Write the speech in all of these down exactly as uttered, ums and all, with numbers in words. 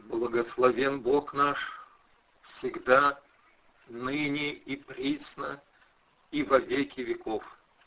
Благословен Бог наш, всегда, ныне и присно, и во веки веков.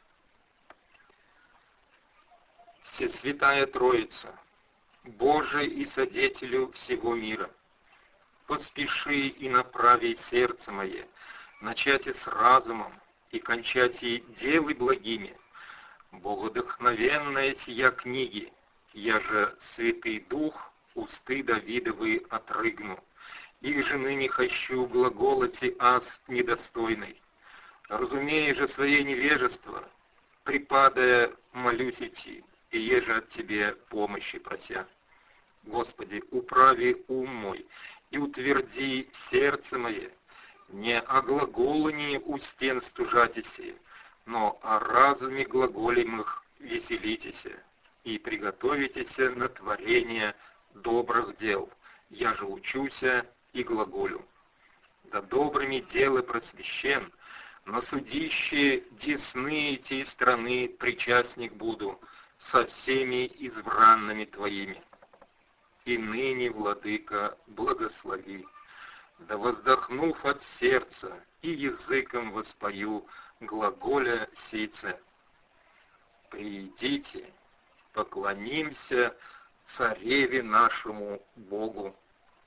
Всесвятая Троица, Боже и Содетелю всего мира, поспеши и направи сердце мое, начати с разумом и кончати делы благими, богодохновенная сия книги, я же Святый Дух усты Давидовы отрыгну, их же ныне хочу глаголоти аз недостойный. Разумея же свое невежество, припадая, молюсь идти, и еже от Тебе помощи прося. Господи, управи ум мой и утверди сердце мое, не о глаголании у стен стужатися, но о разуме глаголемых веселитеся, и приготовитеся на творение добрых дел, я же учуся и глаголю. Да добрыми делы просвящен, но судище десны те страны причастник буду со всеми избранными Твоими. И ныне, Владыка, благослови, да воздохнув от сердца и языком воспою глаголя сице. Приидите, поклонимся Цареве нашему Богу.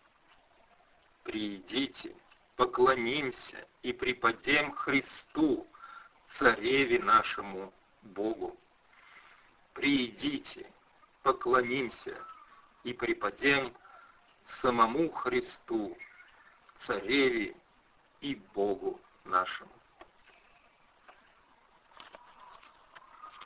Приидите, поклонимся и преподем Христу, Цареве нашему Богу. Приидите, поклонимся и преподем самому Христу, Цареве и Богу нашему.